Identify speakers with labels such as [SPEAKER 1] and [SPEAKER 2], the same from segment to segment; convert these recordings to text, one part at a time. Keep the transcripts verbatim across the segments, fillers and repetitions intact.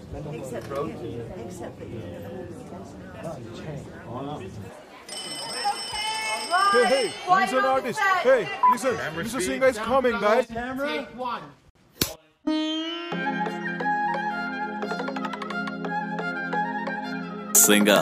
[SPEAKER 1] Except that you, except that you.
[SPEAKER 2] Hey, hey, he's an artist. Hey, listen, listen, singer is coming, guys.
[SPEAKER 3] Take one.
[SPEAKER 4] Singer.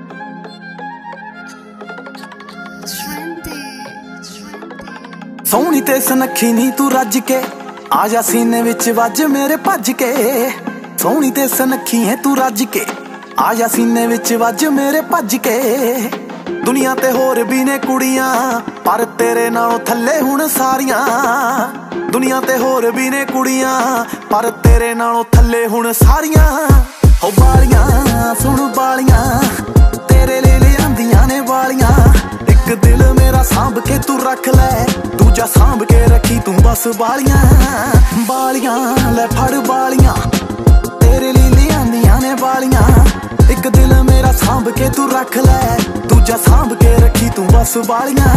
[SPEAKER 4] ਸੋਹਣੀ ਤੇ ਸੁਨੱਖੀ ਨੀ ਤੂੰ ਰੱਜ ਕੇ ਆ ਜਾ ਸੀਨੇ ਵਿੱਚ ਵੱਜ ਮੇਰੇ ਭੱਜ ਕੇ ਸੋਹਣੀ ਤੇ ਸੁਨੱਖੀ ਹੈ ਤੂੰ ਰੱਜ ਕੇ ਆ ਜਾ ਸੀਨੇ ਵਿੱਚ ਵੱਜ ਮੇਰੇ ਭੱਜ ਕੇ ਦੁਨੀਆ ਤੇ ਹੋਰ ਵੀ ਨੇ ਕੁੜੀਆਂ ਪਰ ਤੇਰੇ ਨਾਲੋਂ ਥੱਲੇ ਹੁਣ ਸਾਰੀਆਂ ਦੁਨੀਆ ਤੇ ਹੋਰ ਵੀ ਨੇ ਕੁੜੀਆਂ ਪਰ ਤੇਰੇ ਨਾਲੋਂ ਥੱਲੇ ਹੁਣ ਸਾਰੀਆਂ ਹੋ ਬਾਲੀਆਂ ਸੁਣ ਬਾਲੀਆਂ ਤੇਰੇ ਲਈ ਲਿਆਂਦੀਆਂ ਨੇ ਵਾਲੀਆਂ ਇੱਕ ਦਿਲ ਮੇਰਾ ਸਾਂਭ ਕੇ ਤੂੰ ਰੱਖ ਲੈ ਦੂਜਾ ਸਾਂਭ ਕੇ ਰੱਖੀ ਤੂੰ ਬਸ ਬਾਲੀਆਂ ਬਾਲੀਆਂ ਲੈ ਫੜ ਬਾਲੀਆਂ ਤੇਰੇ ਲਈ ਲਿਆਂਦੀਆਂ ਨੇ ਵਾਲੀਆਂ ਇੱਕ ਦਿਲ ਮੇਰਾ ਸਾਂਭ ਕੇ ਤੂੰ ਰੱਖ ਲੈ ਦੂਜਾ ਸਾਂਭ ਕੇ ਰੱਖੀ ਤੂੰ ਬਸ ਬਾਲੀਆਂ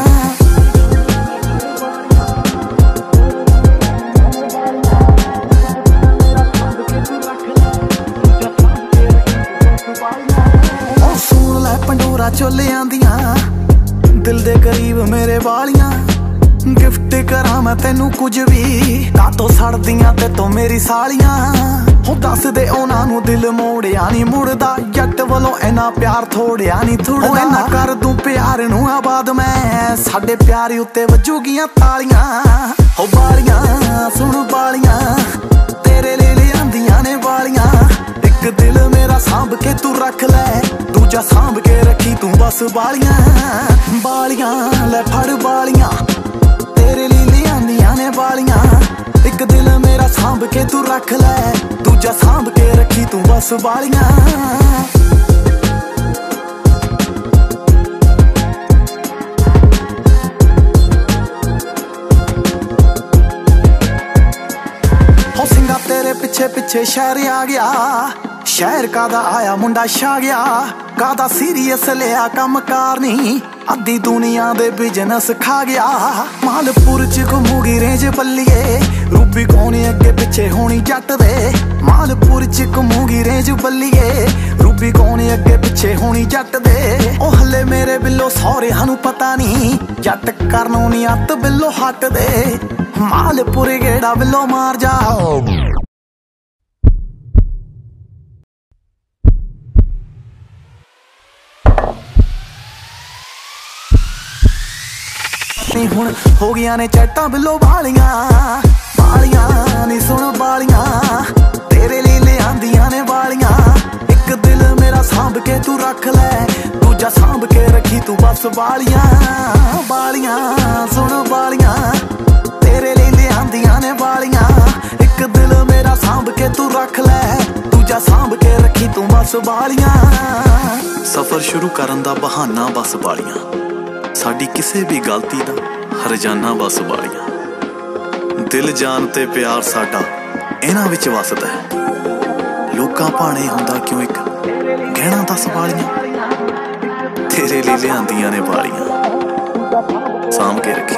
[SPEAKER 4] ਪੰਡੋਰਾ ਚੋਲਿਆਂ ਦੀਆਂ ਦਿਲ ਦੇ ਕਰੀਬ ਮੇਰੇ ਵਾਲੀਆਂ ਗਿਫਟ ਕਰਾਂ ਮੈਂ ਤੈਨੂੰ ਕੁਝ ਵੀ ਕਾਤੋਂ ਸੜਦੀਆਂ ਤੇ ਤੂੰ ਮੇਰੀ ਸਾਲੀਆਂ ਹੋ ਦੱਸ ਦੇ ਉਹਨਾਂ ਨੂੰ ਦਿਲ ਮੋੜਿਆ ਨਹੀਂ ਮੁੜਦਾ ਜੱਟ ਵੱਲੋਂ ਇੰਨਾ ਪਿਆਰ ਥੋੜਿਆ ਨਹੀਂ ਥੋੜਦਾ ਇੰਨਾ ਕਰ ਦੂੰ ਪਿਆਰ ਨੂੰ ਆਬਾਦ ਮੈਂ ਸਾਡੇ ਪਿਆਰ ਉੱਤੇ ਵੱਜੂਗੀਆਂ ਤਾਲੀਆਂ ਹੋ ਬਾਲੀਆਂ ਸੁਣ ਬਾਲੀਆਂ ਤੇਰੇ ਲਈ ਲਿਆਂਦੀਆਂ ਨੇ ਵਾਲੀਆਂ ਇੱਕ ਦਿਲ ਮੇਰਾ ਸਾਂਭ ਕੇ ਤੂੰ ਰੱਖ ਲੈ ਦੂਜਾ ਸਾਂਭ ਕੇ ਰੱਖੀ ਤੂੰ ਬਸ ਬਾਲੀਆਂ ਬਾਲੀਆਂ ਲੈ ਫੜ ਬਾਲੀਆਂ ਤੇਰੇ ਲਈ ਲਿਆਂਦੀਆਂ ਨੇ ਵਾਲੀਆਂ ਇੱਕ ਦਿਲ ਮੇਰਾ ਸਾਂਭ ਕੇ ਤੂੰ ਰੱਖ ਲੈ ਦੂਜਾ ਸਾਂਭ ਕੇ ਰੱਖੀ ਤੂੰ ਬਸ ਬਾਲੀਆਂ ਹੋ ਸਿੰਘਾ ਤੇਰੇ ਪਿੱਛੇ ਪਿੱਛੇ ਸ਼ਹਿਰ ਆ ਗਿਆ ਸ਼ਹਿਰ ਕਾਦਾ ਆਇਆ ਮੁੰਡਾ ਛਾ ਗਿਆ ਕਾਦਾ ਸੀਰੀਅਸ ਲਿਆ ਕੰਮ ਕਾਰ ਨਹੀਂ ਅੱਧੀ ਦੁਨੀਆ ਦੇ ਬਿਜ਼ਨਸ ਖਾ ਗਿਆ ਮਾਲਪੁਰ ਚ ਘੁੰਮੂਗੀ ਰੇਂਜ ਬੱਲੀਏ ਰੂਬੀ ਕੋਣੀ ਅੱਗੇ ਪਿੱਛੇ ਹੋਣੀ ਜੱਟ ਦੇ ਮਾਲਪੁਰ ਚ ਘੁੰਮੂਗੀ ਰੇਂਜ ਬੱਲੀਏ ਰੂਬੀ ਕੋਣੀ ਅੱਗੇ ਪਿੱਛੇ ਹੋਣੀ ਜੱਟ ਦੇ ਉਹ ਹੱਲੇ ਮੇਰੇ ਬਿੱਲੋ ਸਹੁਰਿਆਂ ਨੂੰ ਪਤਾ ਨਹੀਂ ਜੱਟ ਕਰਨੋਂ ਨੀ ਅੱਤ ਬਿੱਲੋ ਹੱਟ ਦੇ ਮਾਲਪੁਰ ਗੇੜਾ ਬਿੱਲੋ ਮਾਰ ਜਾ ਹੁਣ ਹੋ ਗਈਆਂ ਨੇ ਚੈਟਾਂ ਬਿੱਲੋ ਬਾਲੀਆਂ ਬਾਲੀਆਂ ਨੀ ਸੁਣ ਬਾਲੀਆਂ ਤੇਰੇ ਲਈ ਲਿਆਂਦੀਆਂ ਨੇ ਵਾਲੀਆਂ ਇੱਕ ਦਿਲ ਮੇਰਾ ਸਾਂਭ ਕੇ ਤੂੰ ਰੱਖ ਲੈ ਦੂਜਾ ਸਾਂਭ ਕੇ ਰੱਖੀ ਤੂੰ ਬਸ ਬਾਲੀਆਂ ਬਾਲੀਆਂ ਸੁਣ ਬਾਲੀਆਂ ਤੇਰੇ ਲਈ ਲਿਆਂਦੀਆਂ ਨੇ ਵਾਲੀਆਂ ਇੱਕ ਦਿਲ ਮੇਰਾ ਸਾਂਭ ਕੇ ਤੂੰ ਰੱਖ ਲੈ ਦੂਜਾ ਸਾਂਭ ਕੇ ਰੱਖੀ ਤੂੰ ਬਸ ਬਾਲੀਆਂ ਸਫ਼ਰ ਸ਼ੁਰੂ ਕਰਨ ਦਾ ਬਹਾਨਾ ਬਸ ਬਾਲੀਆਂ ਸਾਡੀ ਕਿਸੇ ਵੀ ਗਲਤੀ ਦਾ ਹਰਜਾਨਾ ਬਸ ਬਾਲੀਆਂ ਦਿਲ ਜਾਨ ਤੇ ਪਿਆਰ ਸਾਡਾ ਇਹਨਾਂ ਵਿੱਚ ਵਸਦਾ ਲੋਕਾਂ ਭਾਣੇ ਹੁੰਦਾ ਕਿਉਂ ਇੱਕ ਗਹਿਣਾ ਦੱਸ ਬਾਲੀਆਂ ਤੇਰੇ ਲਈ ਲਿਆਂਦੀਆਂ ਨੇ ਵਾਲੀਆਂ ਸਾਂਭ ਕੇ ਰੱਖੀ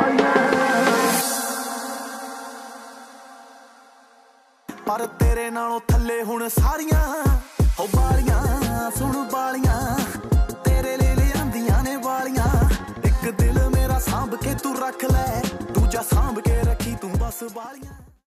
[SPEAKER 4] ਪਰ ਤੇਰੇ ਨਾਲੋਂ ਥੱਲੇ ਹੁਣ ਸਾਰੀਆਂ ਹੋ ਬਾਲੀਆਂ ਸੁਣ ਬਾਲੀਆਂ ਤੇਰੇ ਲਈ ਲਿਆਂਦੀਆਂ ਨੇ ਵਾਲੀਆਂ ਇੱਕ ਦਿਲ ਮੇਰਾ ਸਾਂਭ ਕੇ ਤੂੰ ਰੱਖ ਲੈ ਦੂਜਾ ਸਾਂਭ ਕੇ ਰੱਖੀ ਤੂੰ ਬਸ ਬਾਲੀਆਂ